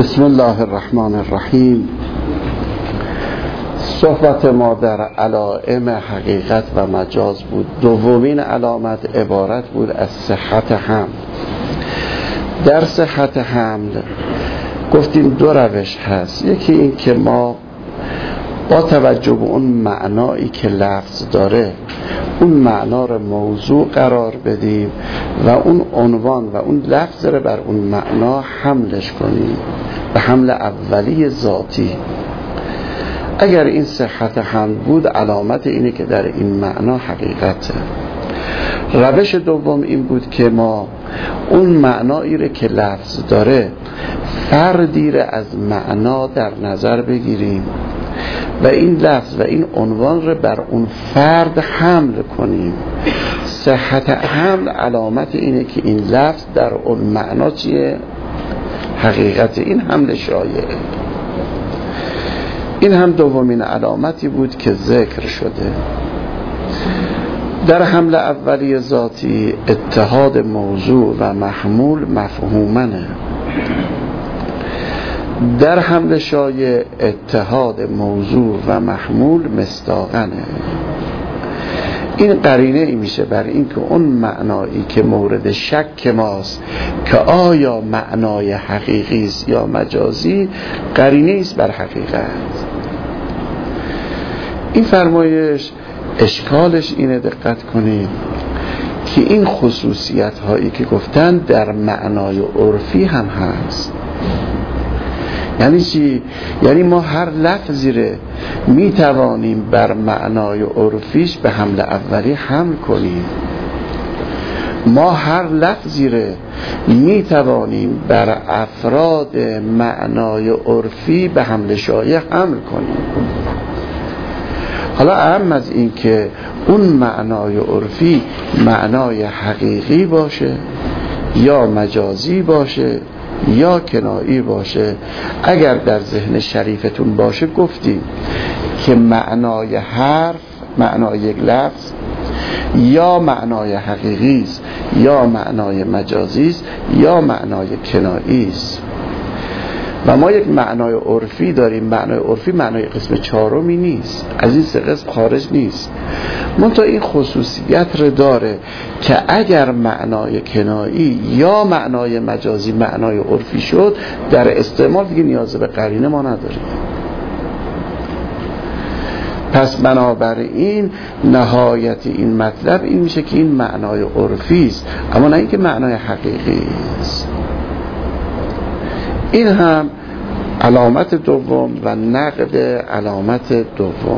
بسم الله الرحمن الرحیم. صحبت ما در علائم حقیقت و مجاز بود. دومین علامت عبارت بود از صحت حمل. در صحت حمل گفتیم دو روش هست. یکی این که ما با توجه به اون معنایی که لفظ داره اون معنا رو موضوع قرار بدیم و اون عنوان و اون لفظ رو بر اون معنا حملش کنیم به حمل اولی ذاتی. اگر این صحت حمل بود علامت اینه که در این معنا حقیقته. روش دوم این بود که ما اون معنایی رو که لفظ داره فردی رو از معنا در نظر بگیریم و این لفظ و این عنوان رو بر اون فرد حمل کنیم. صحت حمل علامت اینه که این لفظ در اون معنا چیه؟ حقیقت. این حمل شایعه. این هم دومین علامتی بود که ذکر شده. در حمل اولی ذاتی اتحاد موضوع و محمول مفهومنه. در حمل شایع اتحاد موضوع و محمول مصداقنه. این قرینه ای میشه بر این که اون معنایی که مورد شک ماست که آیا معنای حقیقی است یا مجازی، قرینه است بر حقیقت. این فرمایش اشکالش اینه، دقت کنید که این خصوصیت هایی که گفتن در معنای عرفی هم هست. یعنی چی؟ یعنی ما هر لفظی رو می توانیم بر معنای عرفیش به حمل اولی حمل کنیم. ما هر لفظی رو می توانیم بر افراد معنای عرفی به حمل شایع حمل کنیم. حالا اهم از این که اون معنای عرفی معنای حقیقی باشه یا مجازی باشه یا کنایی باشه، اگر در ذهن شریفتون باشه گفتیم که معنای حرف، معنای یک لفظ یا معنای حقیقی است یا معنای مجازی است یا معنای کنایی است. و ما یک معنای عرفی داریم. معنای عرفی معنای قسم چهارمی نیست، از این سه قسم خارج نیست. منتها این خصوصیت رو داره که اگر معنای کنایی یا معنای مجازی معنای عرفی شد، در استعمال دیگه نیاز به قرینه ما نداریم. پس بنابراین نهایت این مطلب این میشه که این معنای عرفی است، اما نه اینکه معنای حقیقی است. این هم علامت دوم و نقد علامت دوم.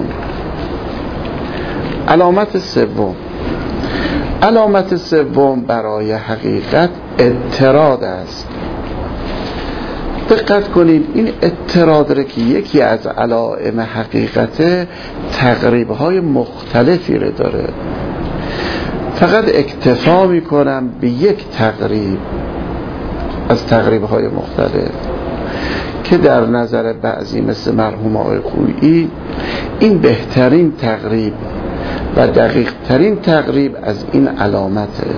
علامت سوم برای حقیقت اضطراد است. دقت کنید این اضطراد را که یکی از علائم حقیقت تقریب‌های مختلفی رو داره. فقط اکتفا می‌کنم به یک تقریب از تقریب‌های مختلف که در نظر بعضی مثل مرحوم آقای خویی این بهترین تقریب و دقیق ترین تقریب از این علامته.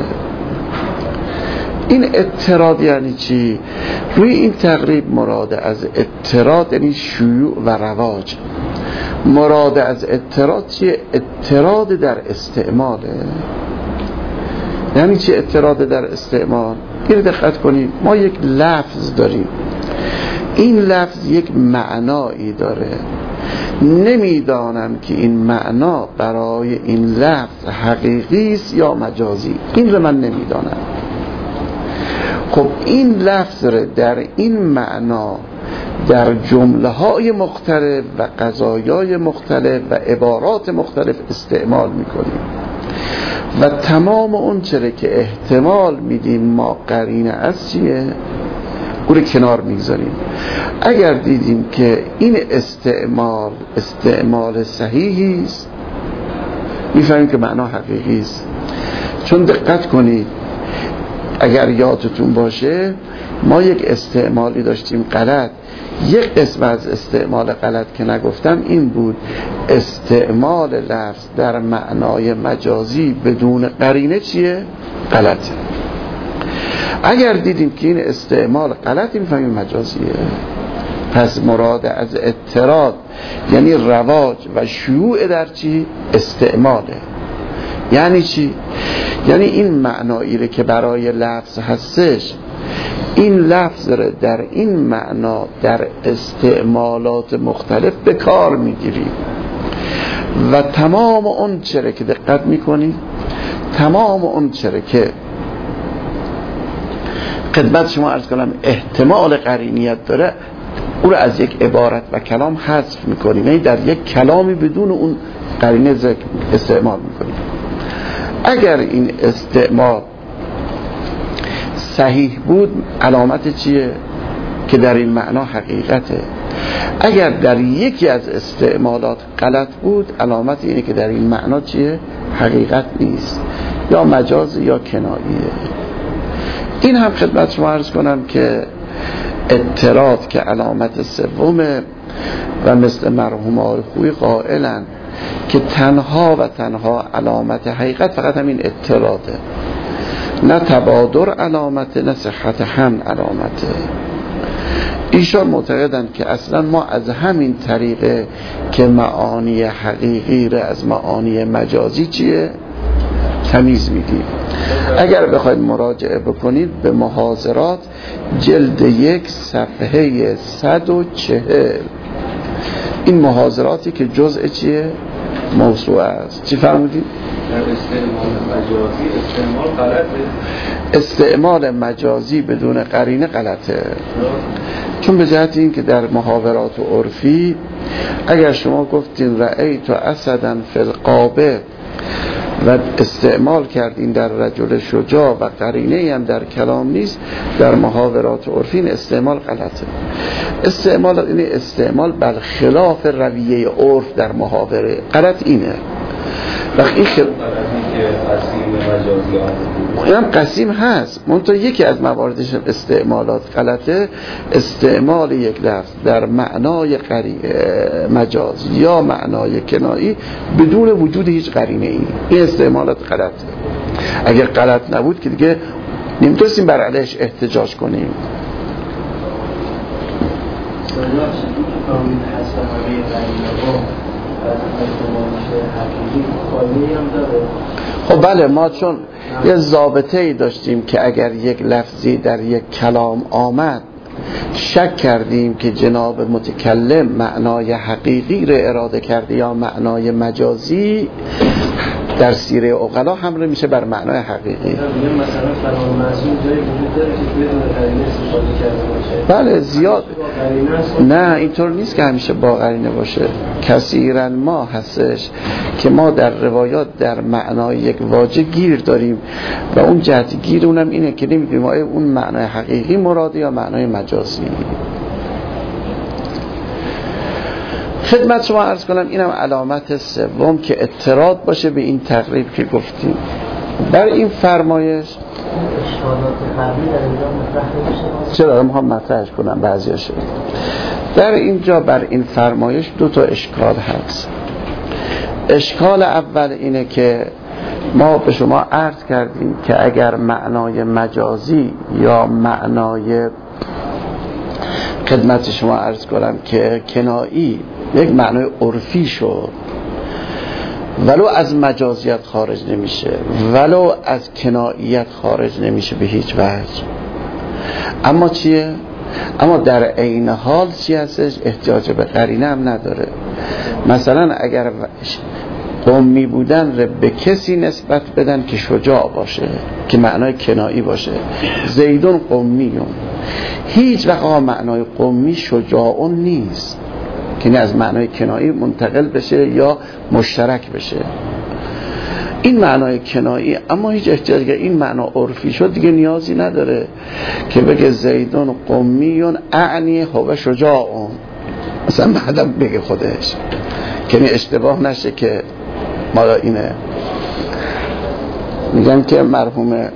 این اضطراد یعنی چی؟ روی این تقریب مراد از اضطراد یعنی شیوع و رواج. مراد از اضطراد چیه؟ اضطراد در استعماله. یعنی چی اضطراد در استعمال؟ این دقت کنید، ما یک لفظ داریم، این لفظ یک معنایی داره، نمیدانم که این معنا برای این لفظ حقیقی است یا مجازی. این رو من نمیدانم. خب این لفظ رو در این معنا در جمله های مختلف و قضایای مختلف و عبارات مختلف استعمال میکنیم و تمام اون چره که احتمال میدیم ما قرینه از چیه او رو کنار میگذاریم. اگر دیدیم که این استعمال صحیحی است، میفهمیم که معنا حقیقی است. چون دقت کنید اگر یادتون باشه ما یک استعمالی داشتیم غلط. یک قسم از استعمال غلط که نگفتم این بود استعمال لفظ در معنای مجازی بدون قرینه چیه؟ غلطه. اگر دیدیم که این استعمال غلطی میفهمیم مجازیه. پس مراد از اضطراد یعنی رواج و شیوع در چی؟ استعماله. یعنی چی؟ یعنی این معنایی که برای لفظ هستش، این لفظ رو در این معنا در استعمالات مختلف به کار میگیریم و تمام اون چره که دقت میکنید، تمام اون چره که خدمت شما عرض کنم احتمال قرینیت داره، او رو از یک عبارت و کلام حذف میکنیم، یعنی در یک کلامی بدون اون قرینه استعمال میکنیم. اگر این استعمال صحیح بود علامت چیه؟ که در این معنا حقیقته. اگر در یکی از استعمالات غلط بود علامت اینه که در این معنا چیه؟ حقیقت نیست، یا مجاز یا کناییه. این هم خدمت شما عرض کنم که اضطراد که علامت سومه و مثل مرحوم آقای خویی قائلن که تنها و تنها علامت حقیقت فقط همین اضطراده، نه تبادر علامته نه صحت حمل علامته. ایشان معتقدن که اصلا ما از همین طریقه که معانی حقیقی را از معانی مجازی چیه؟ تمیز میدیم. اگر بخواید مراجعه بکنید به محاضرات جلد 1 صفحه 140، این محاضراتی که جزء چیه؟ موضوع است. چی فرمودید؟ استعمال مجازی استعمال غلطه. استعمال مجازی بدون قرینه غلطه، چون به جهت این که در محاورات و عرفی اگر شما گفتین رأیت اسدا فی الغابه و استعمال کردین در رجل شجاع و قرینه هم در کلام نیست، در محاورات و عرفی این استعمال غلطه. استعمال این استعمال بر خلاف رویه عرف در محاوره غلط اینه. وقتی این هم قسیم هست، منتها یکی از مواردش استعمالات غلطه، استعمال یک لفظ در معنای مجاز یا معنای کنایی بدون وجود هیچ قرینه ای، این استعمالات غلطه. اگر غلط نبود که دیگه نمیتونستیم بر علیهش احتجاج کنیم. خب بله، ما چون یه ضابطه‌ای داشتیم که اگر یک لفظی در یک کلام آمد شک کردیم که جناب متکلم معنای حقیقی رو اراده کرده یا معنای مجازی، در سیره عقلا حمله میشه بر معنای حقیقی. مثلا کلام معصوم جایی وجود داره که بدون قرینه استفاده کرده باشه؟ بله زیاد. نه اینطور نیست که همیشه با قرینه باشه. کثیرا ما هستش که ما در روایات در معنای یک واژه گیر داریم و اون جهت گیر اونم اینه که نمیدونیم آیا اون معنای حقیقی مراده یا معنای مجازی. خدمت شما عرض کنم اینم علامت سوم که اضطراد باشه به این تقریب که گفتیم. در این فرمایش چرا میخوام مطرحش کنم بعضیاشه. در اینجا بر این فرمایش دو تا اشکال هست. اشکال اول اینه که ما به شما عرض کردیم که اگر معنای مجازی یا معنای خدمت شما عرض کنم که کنایی یک معنای عرفی شد، ولو از مجازیت خارج نمیشه، ولو از کناییت خارج نمیشه به هیچ وجه. اما چیه؟ اما در عین حال چی هستش؟ احتیاج به قرینه هم نداره. مثلا اگر قومی بودن رو به کسی نسبت بدن که شجاع باشه، که معنای کنایی باشه، زیدون قومیون، هیچ وقت معنای قومی شجاعون نیست که نه از معنای کنایی منتقل بشه یا مشترک بشه. این معنای کنایی، اما هیچ احتیاج که این معنا عرفی شد دیگه نیازی نداره که بگه زیدون قومیون اعنی هو شجاعون، مثلا بعدم بگه خودش، که اشتباه نشه که مالا اینه. میگن که مرحوم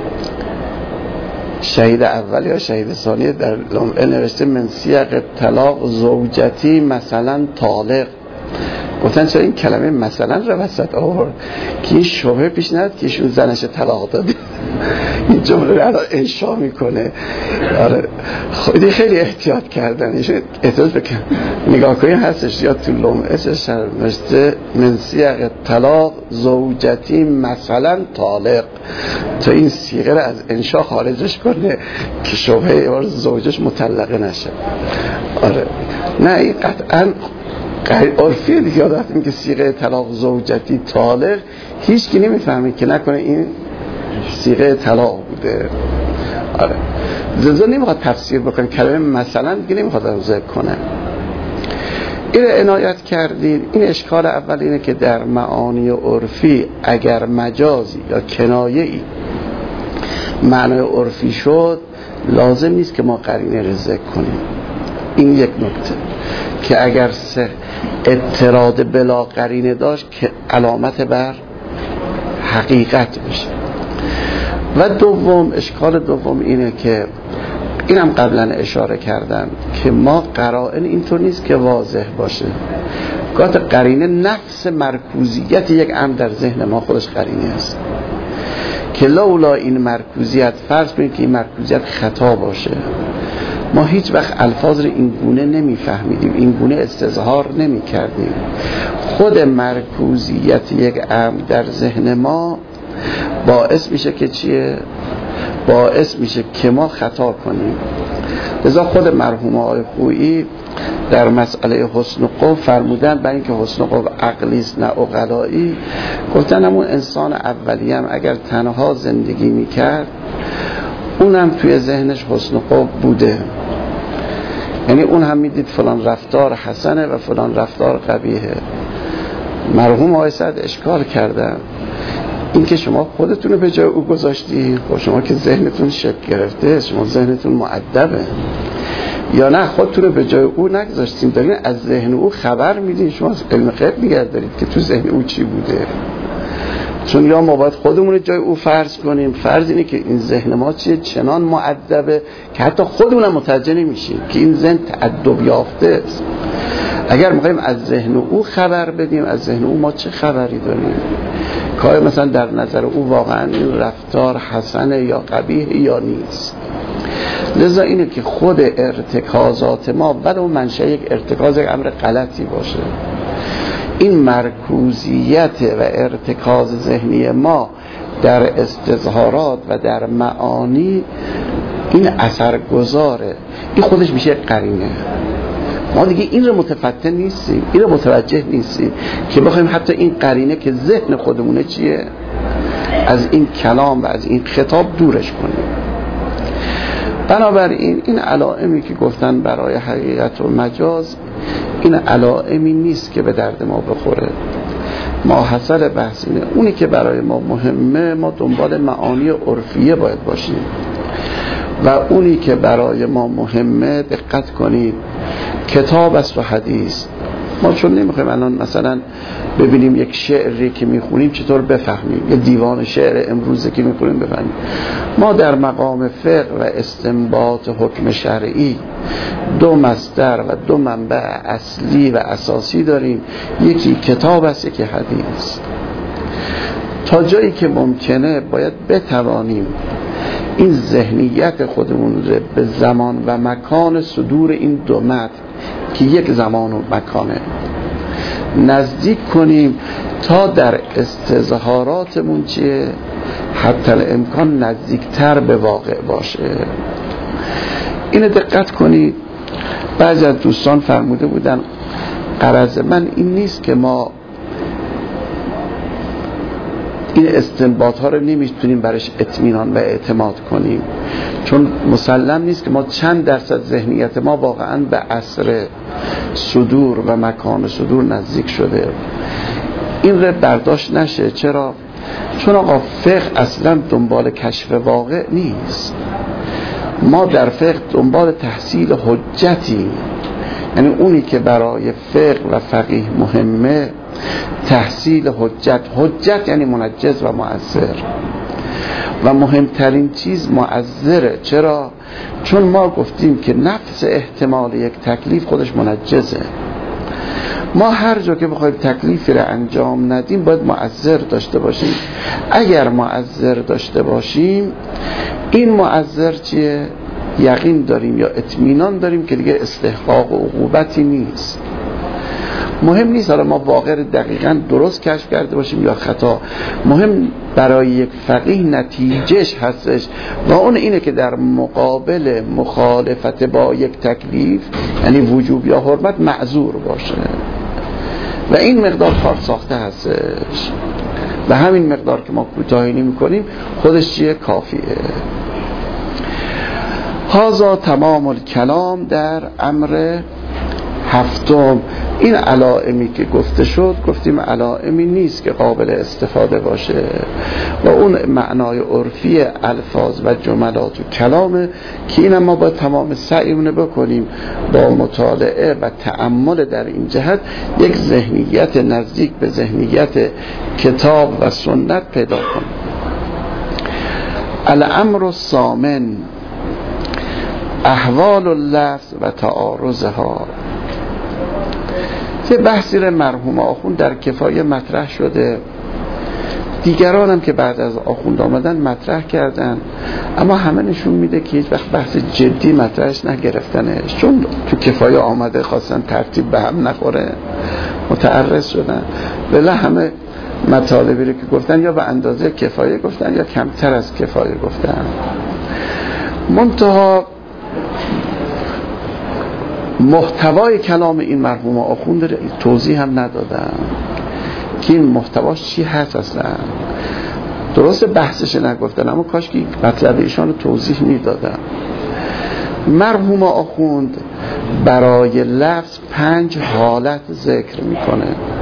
شهید اول یا شهید ثانی در لمعه نوشته من سیاق طلاق زوجتی مثلا طالق. گفتن چرا این کلمه مثلا رو وسط آورد که این شبهه پیش نیاد که ایشون زنش طلاق داده. این جمله رو الان انشا میکنه. آره خودی خیلی احتیاط کردن، احتیاط بکن نگاه کنی هستش یا تو لمعش نوشته من سیغ طلاق زوجتی مثلا طالق، تا این صیغه رو از انشا خارجش کنه که شبهه زوجش مطلقه نشه. آره نه این قطعا عرفیه دیگه. وقتی که صیغه طلاق زوجتی طالق هیچ کی نمیفهمه که نکنه این صیغه طلاق بوده. آره زلزله نمیخواد تفسیر بکنه، کلمه مثلا دیگه نمیخواد ذکر کنه. این عنایت کردید. این اشکال اول اینه که در معانی عرفی اگر مجازی یا کنایه‌ای معنای عرفی شد لازم نیست که ما قرینه رو ذکر کنیم. این یک نکته که اگر اعتراض بلا قرینه داشت که علامت بر حقیقت بشه. و دوم اشکال دوم اینه که اینم قبلا اشاره کردم که ما قرائن اینطور نیست که واضح باشه. گاه قرینه نفس مرکوزیت یک امر در ذهن ما خودش قرینه است که لولا این مرکوزیت، فرض کنید که این مرکوزیت خطا باشه، ما هیچ وقت الفاظ رو این گونه نمیفهمیدیم، این گونه استظهار نمی کردیم. خود مرکوزیت یک امر در ذهن ما باعث میشه که چیه؟ باعث میشه که ما خطا کنیم. لذا خود مرحوم آقای خویی در مسئله حسن قوم فرمودن برای اینکه حسن قوم عقلی است نه عقلایی، گفتن همون انسان اولی هم اگر تنها زندگی میکرد اونم توی ذهنش حسن قوم بوده، یعنی اون هم میدید فلان رفتار حسنه و فلان رفتار قبیحه. مرحوم آقای سعد اشکال کردن این که شما خودتون رو به جای او گذاشتی، خب شما که ذهنتون شکل گرفته، شما ذهنتون مؤدبه، یا نه خودتون رو به جای او نگذاشتیم، دارین از ذهن او خبر میدین، شما از علم غیب میگردارید که تو ذهن او چی بوده. چون یا ما باید خودمون رو جای او فرض کنیم، فرض اینه که این ذهن ما چیه چنان مؤدبه که حتی خودمون متوجه نمیشیم که این ذهن تأدب یافته است. اگر میخوایم از ذهن او خبر بدیم، از ذهن او ما چه خبری داریم؟ که مثلا در نظر او واقعا این رفتار حسنه یا قبیح یا نیست. لذا اینه که خود ارتکازات ما بعد اون منشأ یک ارتکاز یک امر غلطی باشه، این مرکوزیت و ارتکاز ذهنی ما در استظهارات و در معانی این اثرگذاره، این خودش میشه قرینه. ما دیگه این رو متفتن نیستیم، این رو متوجه نیستیم که بخوایم حتی این قرینه که ذهن خودمونه چیه از این کلام و از این خطاب دورش کنیم. بنابراین این علائمی که گفتن برای حقیقت و مجاز، این علائمی نیست که به درد ما بخوره. ما حاصل بحث اینه اونی که برای ما مهمه ما دنبال معانی عرفیه باید باشیم و اونی که برای ما مهمه دقت کنید کتاب است و حدیث. ما چون نمیخوایم الان مثلا ببینیم یک شعری که میخونیم چطور بفهمیم، یه دیوان شعر امروزه که میخونیم بفهمیم. ما در مقام فقه و استنباط حکم شرعی دو مصدر و دو منبع اصلی و اساسی داریم، یکی کتاب است یکی حدیث. تا جایی که ممکنه باید بتوانیم این ذهنیت خودمون رو به زمان و مکان صدور این دو متن که یک زمان و مکانه نزدیک کنیم تا در استظهاراتمون چیه حتی الامکان نزدیکتر به واقع باشه. اینو دقت کنید. بعضی از دوستان فرموده بودن غرض من این نیست که ما این استنباط ها رو نمیتونیم برش اطمینان و اعتماد کنیم، چون مسلم نیست که ما چند درصد ذهنیت ما واقعا به عصر صدور و مکان صدور نزدیک شده. این رو برداشت نشه. چرا؟ چون آقا فقه اصلا دنبال کشف واقع نیست. ما در فقه دنبال تحصیل حجتی، یعنی اونی که برای فقه و فقیه مهمه تحصیل حجت. حجت یعنی منجز و مؤثر و مهمترین چیز مؤثره. چرا؟ چون ما گفتیم که نفس احتمال یک تکلیف خودش منجزه ما هر جا که بخوایم تکلیفی را انجام ندیم باید مؤثر داشته باشیم. اگر مؤثر داشته باشیم، این مؤثر چیه؟ یقین داریم یا اطمینان داریم که دیگه استحقاق و عقوبتی نیست. مهم نیست حالا ما واقع دقیقاً درست کشف کرده باشیم یا خطا، مهم برای یک فقیه نتیجهش هستش و اون اینه که در مقابل مخالفت با یک تکلیف، یعنی وجوب یا حرمت، معذور باشه و این مقدار کار ساخته هستش و همین مقدار که ما کوتاهی نمی‌کنیم خودش چیه؟ کافیه. هذا تمام الکلام در امر هفتم. این علائمی که گفته شد گفتیم علائمی نیست که قابل استفاده باشه و اون معنای عرفی الفاظ و جملات و کلامه که این ما با تمام سعیمون بکنیم با مطالعه و تأمل در این جهت یک ذهنیت نزدیک به ذهنیت کتاب و سنت پیدا کنیم. الامر الثامن احوال اللفظ و تعارضها. یه بحثی رو مرحوم آخوند در کفایه مطرح شده، دیگران هم که بعد از آخوند آمدن مطرح کردن، اما همه نشون میده که هیچ وقت بحث جدی مطرحش نگرفتنش، چون تو کفایه آمده خواستن ترتیب به هم نخوره متعرض شدن، ولی همه مطالبی رو که گفتن یا به اندازه کفایه گفتن یا کمتر از کفایه گفتن. منتها محتوای کلام این مرحوم آخوند توضیح هم ندادن که این محتواش چی هست اصلا. درست بحثش نگفتن اما کاش که مطلب ایشان رو توضیح میدادن. مرحوم آخوند برای لفظ 5 حالت ذکر میکنه،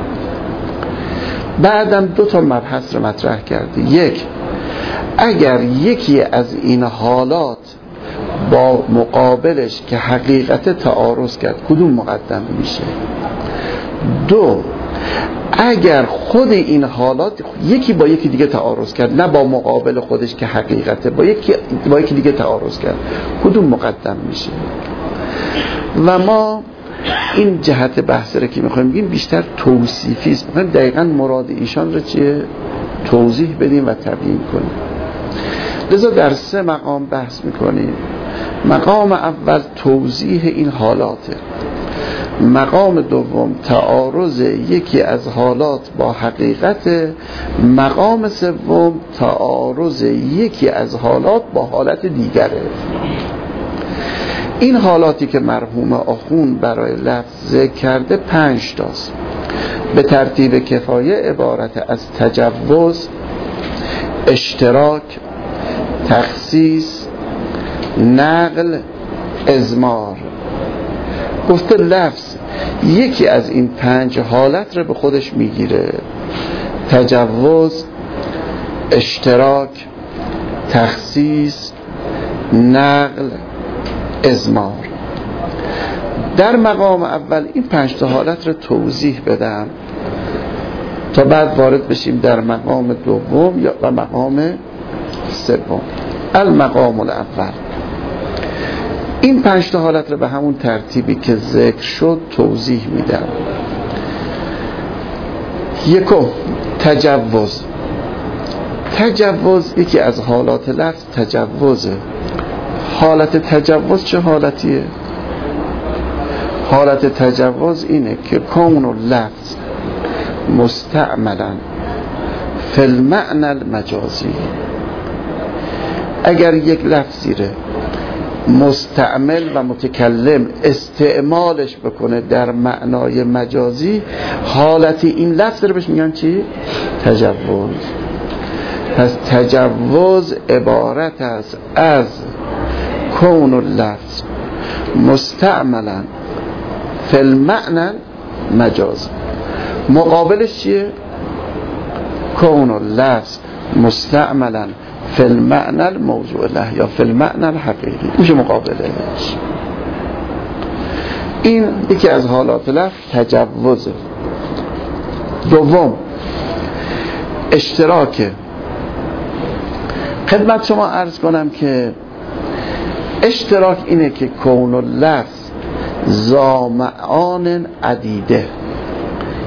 بعدم 2 مبحث رو مطرح کرده. 1، اگر یکی از این حالات با مقابلش که حقیقت تعارض کرد کدوم مقدم میشه؟ 2، اگر خود این حالات یکی با یکی دیگه تعارض کرد، نه با مقابل خودش که حقیقته، با یکی دیگه تعارض کرد، کدوم مقدم میشه؟ و ما این جهت بحث رو که میخوایم بگیم بیشتر توصیفی است، میخوایم دقیقاً مراد ایشان رو چیه توضیح بدیم و تبیین کنیم. لذا در 3 مقام بحث میکنیم. مقام اول توضیح این حالاته، مقام دوم تعارض یکی از حالات با حقیقت، مقام سوم تعارض یکی از حالات با حالت دیگره. این حالاتی که مرحوم آخوند برای لفظ ذکر کرده 5 تاست. به ترتیب کفایه عبارت از تجوز، اشتراک، تخصیص، نقل، اضمار. گفته لفظ یکی از این 5 حالت رو به خودش میگیره: تجوز، اشتراک، تخصیص، نقل، اضمار. در مقام اول این 5 حالت رو توضیح بدم تا بعد وارد بشیم در مقام دوم یا و مقام سوم. المقام الاول، این 5 حالت رو به همون ترتیبی که ذکر شد توضیح میدم. 1، تجوز. تجوز یکی از حالات لفظ تجوزه. حالت تجوز چه حالتیه؟ حالت تجوز اینه که کون اللفظ مستعملا فی المعنى المجازی. اگر یک لفظی ره مستعمل و متکلم استعمالش بکنه در معنای مجازی، حالت این لفظ رو بهش میگن چی؟ تجوز. پس تجوز عبارت است از کون اللفظ مستعملا فی المعنى مجاز. مقابلش چیه؟ کون اللفظ مستعملا فی المعنى الموضوع له یا فی المعنى الحقیقی، میشه مقابلش. این یکی از حالات لفظ تجوزه. 2، اشتراکه. خدمت شما عرض کنم که اشتراک اینه که کون اللفظ ذا معان عدیده،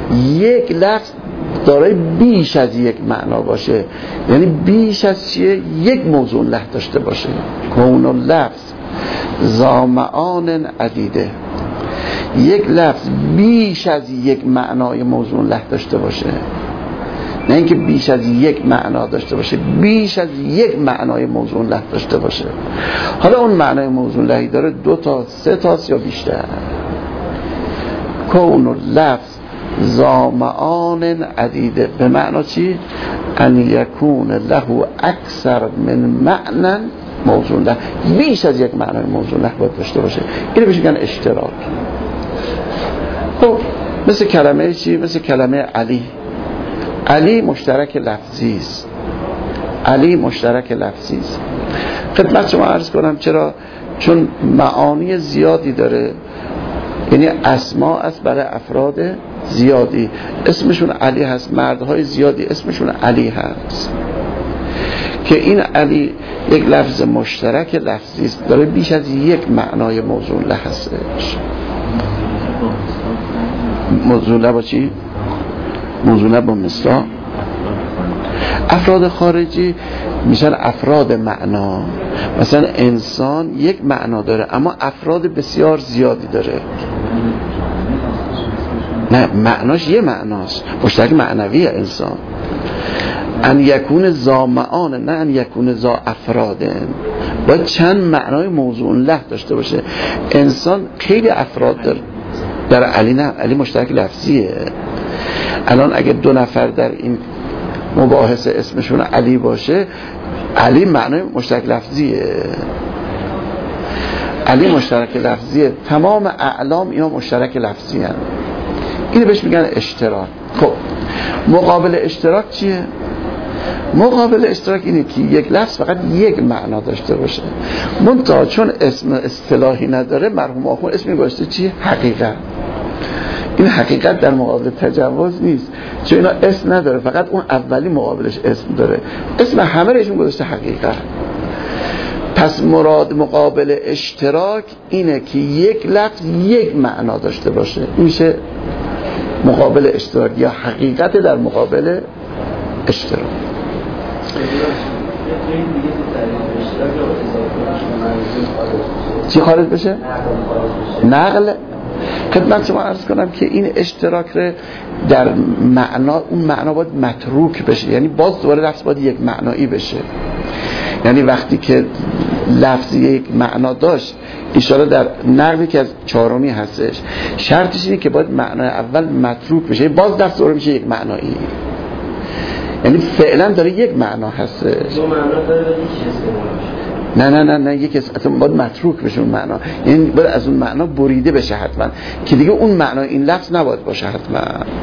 یک لفظ داره بیش از یک معنا باشه، یعنی بیش از چیه؟ یک موضوع له داشته باشه. کون اللفظ ذا معان عدیده، یک لفظ بیش از یک معنای موضوع له داشته باشه، نه اینکه بیش از یک معنا داشته باشه، بیش از یک معنای موضوع له داشته باشه. حالا اون معنای موضوع لهی داره 2 تا 3 تا یا بیشتر. کون اللفظ ذا معان عدیده به معنا چی؟ ان یکون له اکثر من معنی موضوع له، بیش از یک معنای موضوع له باید داشته باشه. اینو بهش میگن اشتراک. خب مثل کلمه چی؟ مثل کلمه علی. علی مشترک لفظی است. علی مشترک لفظی است. خدمت شما عرض کنم چرا؟ چون معانی زیادی داره، یعنی اسما است برای افراد زیادی، اسمشون علی هست، مردهای زیادی اسمشون علی هست، که این علی یک لفظ مشترک لفظی است، داره بیش از یک معنای موضوع له هستش. موضوع له با چی؟ موضوع له با مصداق. افراد خارجی میشن افراد معنا. مثلا انسان یک معنا داره اما افراد بسیار زیادی داره. نه، معناش یه معناست، مشترک معنوی انسان. ان یکون ذا معان، نه ان یکون ذا افراد، باید چند معنای موضوع له داشته باشه. انسان خیلی افراد داره، در علی نه، علی مشترک لفظیه. الان اگه 2 نفر در این مباحثه اسمشون علی باشه، علی معنای مشترک لفظیه، علی مشترک لفظیه، تمام اعلام اینا مشترک لفظی هست. اینو بهش میگن اشتراک. خب مقابل اشتراک چیه؟ مقابل اشتراک اینه که یک لفظ فقط یک معنا داشته باشه، منتها چون اسم اصطلاحی نداره مرحوم آخوند اسمی گذاشته چی؟ حقیقت. این حقیقت در مقابل تجاوز نیست، چون اینا اسم نداره، فقط اون اولی مقابلش اسم داره، اسم همه رشون گذاشته حقیقت. پس مراد مقابل اشتراک اینه که یک لفظ یک معنا داشته باشه، میشه مقابل اشتراک یا حقیقت در مقابل اشتراک. چی خارج بشه؟ نقل. خدمت شما عرض کنم که این اشتراک رو در معنا، اون معنا باید متروک بشه، یعنی باز دوباره لفظ باید یک معنایی بشه. یعنی وقتی که لفظ یک معنا داشت، اشاره در نقلی که از 4می هستش، شرطش اینه که باید معنای اول متروک بشه، باز لفظ دوباره میشه یک معنایی، یعنی فعلا داره یک معنا هستش. دو معنا داره یک نه یک اصلا باید متروک بشه اون معنا، یعنی باید از اون معنا بریده بشه حتما، که دیگه اون معنا این لفظ نباید باشه حتما.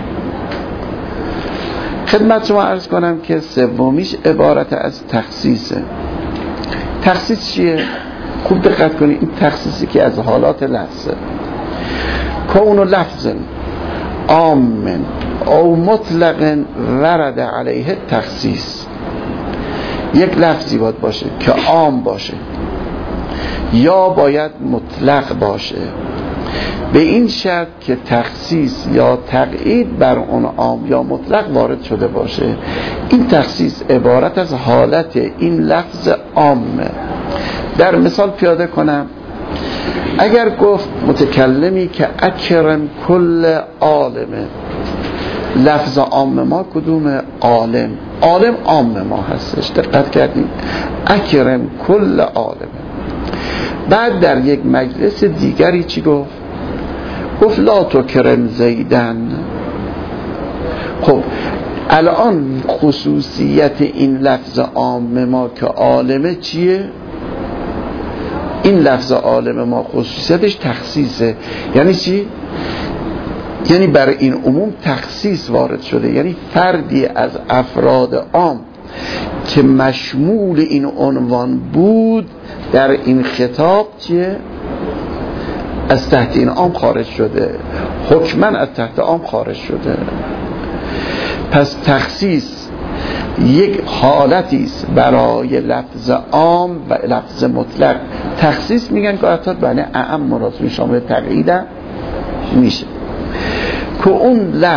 خدمت شما عرض کنم که سومیش عبارت از تخصیصه. تخصیص چیه؟ خوب دقت کنید، این تخصیصی که از حالات لفظه. کون لفظ عام او مطلق ورد علیه تخصیص، یک لفظی باید باشه که عام باشه یا باید مطلق باشه، به این شرط که تخصیص یا تقیید بر اون عام یا مطلق وارد شده باشه. این تخصیص عبارت از حالت این لفظ عامه. در مثال پیاده کنم، اگر گفت متکلمی که اکرم کل عالمه، لفظ عام ما کدومه؟ عالم. عالم عام ما هستش، دقت کردیم؟ اکرم کل عالمه. بعد در یک مجلس دیگری چی گفت؟ گفت لا تکرم زیدن. خب الان خصوصیت این لفظ عام ما که عالمه چیه؟ این لفظ عالم ما خصوصیتش تخصیصه. یعنی چی؟ یعنی برای این عموم تخصیص وارد شده، یعنی فردی از افراد عام که مشمول این عنوان بود در این خطاب چیه؟ از تحت این عام خارج شده، حکما از تحت عام خارج شده. پس تخصیص یک حالتی است برای لفظ عام و لفظ مطلق. تخصیص میگن که حتی بنی اعم مراد شامل تقیید میشه، که اون لفظ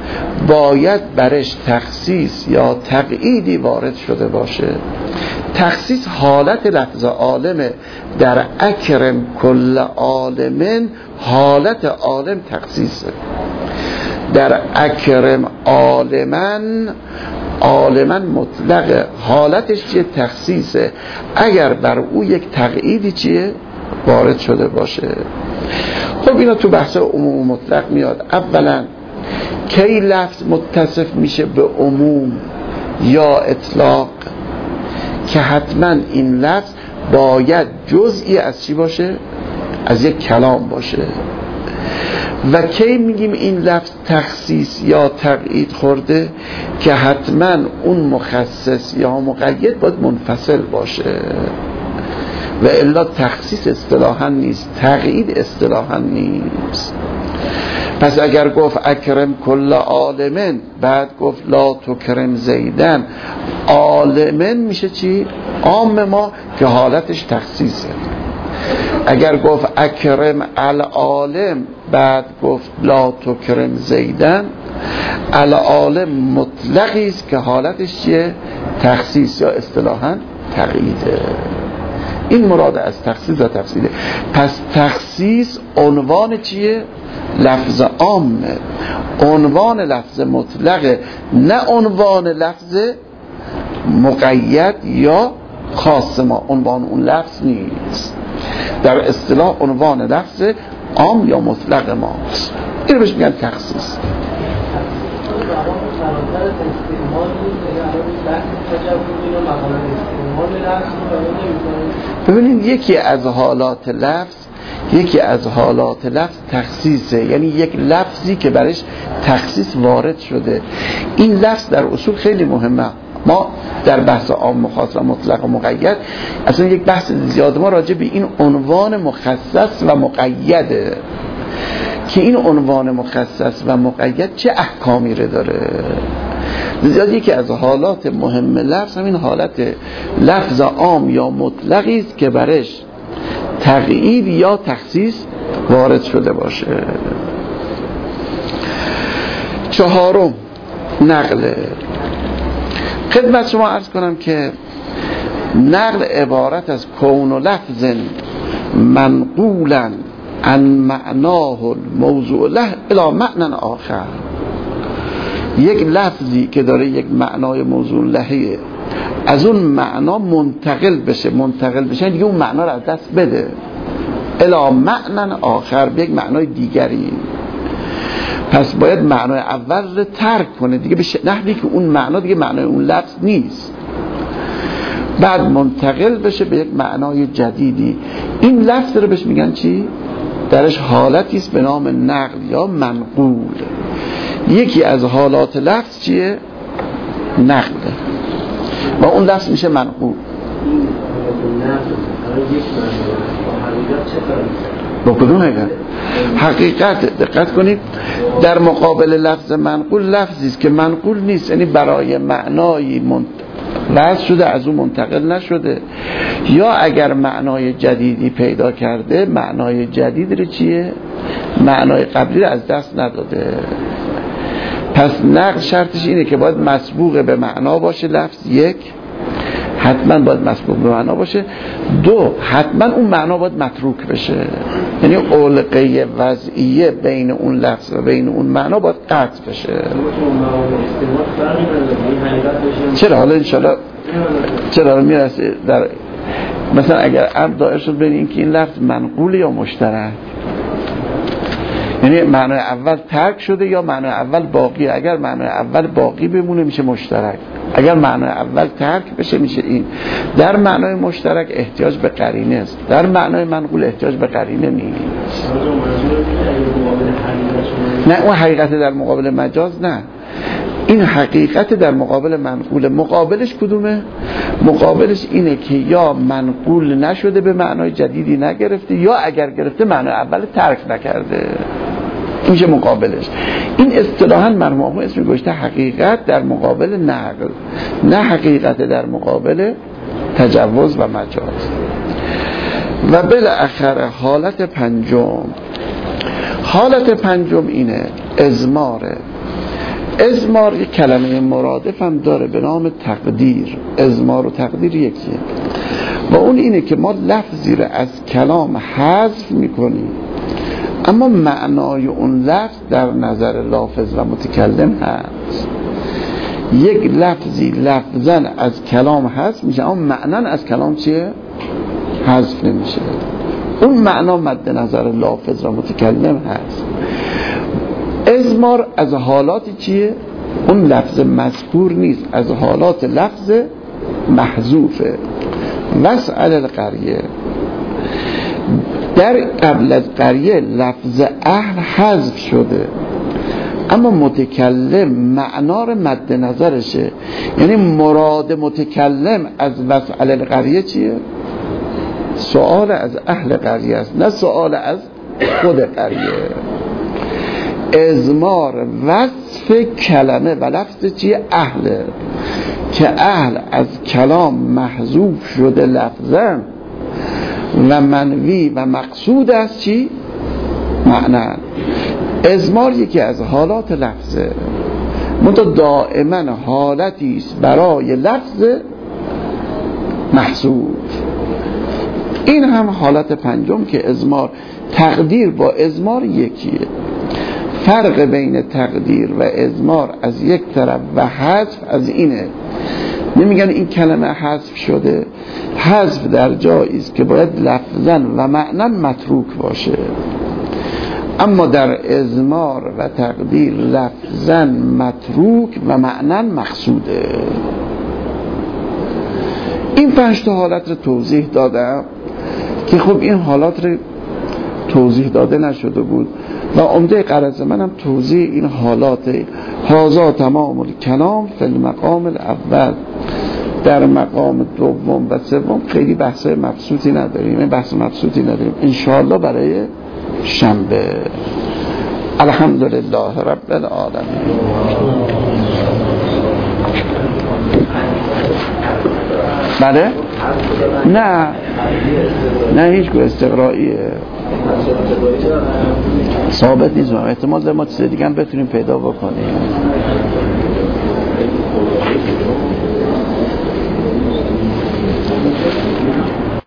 باید برش تخصیص یا تقییدی وارد شده باشه. تخصیص حالت لفظ عالمه. در اکرم کل عالمن حالت عالم تخصیصه. در اکرم عالمن، عالمن مطلقه، حالتش چیه؟ تخصیصه. اگر بر او یک تقییدی چیه؟ وارد شده باشه. خب اینا تو بحث عموم مطلق میاد. اولا کی لفظ متصف میشه به عموم یا اطلاق؟ که حتما این لفظ باید جزئی از چی باشه؟ از یک کلام باشه. و کی میگیم این لفظ تخصیص یا تقیید خورده؟ که حتما اون مخصص یا مقید باید منفصل باشه. و الا تخصیص اصطلاحا نیست، تقیید اصطلاحا نیست. پس اگر گفت اکرم کل عالمن، بعد گفت لا تکرم زیدن، عالمن میشه چی؟ عام ما که حالتش تخصیصه. اگر گفت اکرم العالم، بعد گفت لا تکرم زیدن، العالم مطلقی است که حالتش چیه؟ تخصیص یا اصطلاحا تقییده. این مراد از تخصیص و تفصیله. پس تخصیص عنوان چیه؟ لفظ عامه، عنوان لفظ مطلقه، نه عنوان لفظ مقید یا خاص ما. عنوان اون لفظ نیست. در اصطلاح عنوان لفظ عام یا مطلق ماست. اینو بهش میگن تخصیص. ببینید یکی از حالات لفظ تخصیصه، یعنی یک لفظی که برش تخصیص وارد شده. این لفظ در اصول خیلی مهمه. ما در بحث عام خاص و مطلق و مقید اصلا یک بحث زیاد ما راجع به این عنوان مخصص و مقیده که این عنوان مخصص و مقید چه احکامی رو داره. زیاد یکی از حالات مهم لفظ همین حالت لفظ عام یا مطلقی است که برش تقیید یا تخصیص وارد شده باشه. چهارم نقل. خدمت شما عرض کنم که نقل عبارت از کون و لفظ منقولا عن معناه الموضوع له الی معنی آخر. یک لفظی که داره یک معنای موضوع لهیه، از اون معنا منتقل بشه دیگه اون معنا رو از دست بده الی معنی آخر، به یک معنای دیگری. پس باید معنای اول رو ترک کنه دیگه به نحوی که اون معنا دیگه معنای اون لفظ نیست، بعد منتقل بشه به یک معنای جدیدی. این لفظ رو بهش میگن چی؟ درش حالتی است به نام نقل یا منقول. یکی از حالات لفظ چیه؟ نقله و اون لفظ میشه منقول. با کدوم حقیقت دقت کنید، در مقابل لفظ منقول لفظی است که منقول نیست، یعنی برای معنایی وضع شده از اون منتقل نشده، یا اگر معنای جدیدی پیدا کرده معنای جدید رو چیه؟ معنای قبلی رو از دست نداده. پس نقل شرطش اینه که باید مسبوق به معنا باشه لفظ، یک حتما باید مسبوق به معنا باشه، دو حتما اون معنا باید متروک بشه، یعنی علقه وضعیه بین اون لفظ و بین اون معنا باید قطع بشه. چرا حالا انشاءالله چرا میرسه در مثلا اگر امر دایر شد بین این که این لفظ منقول یا مشترک، یعنی معنای اول ترک شده یا معنای اول باقی. اگر معنای اول باقی بمونه میشه مشترک، اگر معنای اول ترک بشه میشه این. در معنای مشترک احتیاج به قرینه است، در معنای منقول احتیاج به قرینه نیست. نه اون حقیقت در مقابل مجاز، نه این حقیقت در مقابل منقول. مقابلش کدومه؟ مقابلش اینه که یا منقول نشده به معنای جدیدی نگرفته، یا اگر گرفته معنای اول ترک نکرده. این میشه مقابلش. این اصطلاحاً مرحوم اسم گذاشته حقیقت در مقابل نقل، نه حقیقت در مقابل تجوز و مجاز. و بالاخره حالت پنجم اینه ازماره. ازمار یک کلمه مرادف هم داره به نام تقدیر. ازمار و تقدیر یکیه و اون اینه که ما لفظی رو از کلام حذف میکنیم اما معنای اون لفظ در نظر لافظ و متکلم هست. یک لفظی لفظاً از کلام حذف میشه اما معنن از کلام چیه؟ حذف نمیشه. اون معنا مد نظر لافظ و متکلم هست. ازمار از حالات چیه؟ اون لفظ مذکور نیست، از حالات لفظ محذوفه. واسأل القریه، در قبل از قریه لفظ اهل حذف شده اما متکلم معنا رو مد نظرشه، یعنی مراد متکلم از واسأل القریه چیه؟ سؤال از اهل قریه است، نه سؤال از خود قریه. ازمار وصف کلمه و لفظ چیه؟ اهله، که اهل از کلام محذوف شده لفظا و منوی و مقصود است چی؟ معنی. ازمار یکی از حالات لفظه، منتها دائما حالتی است برای لفظ محذوف. این هم حالت پنجم که ازمار. تقدیر با ازمار یکیه. فرق بین تقدیر و ازمار از یک طرف و حذف از اینه، نمیگن این کلمه حذف شده، حذف در جایی است که باید لفظاً و معناً متروک باشه، اما در ازمار و تقدیر لفظاً متروک و معناً مقصوده. این 5 تا حالت رو توضیح دادم که خب این حالات رو توضیح داده نشده بود و عمده غرض منم توضیح این حالات. هذا تمام الکلام فی المقام الاول. در مقام دوم و سوم خیلی بحث مبسوطی نداریم، انشاءالله برای شنبه. الحمدلله رب العالمین. بله؟ نه هیچ گونه استقرائیه ثابت نیست، احتمال داره ما چیز دیگه هم بتونیم پیدا بکنیم.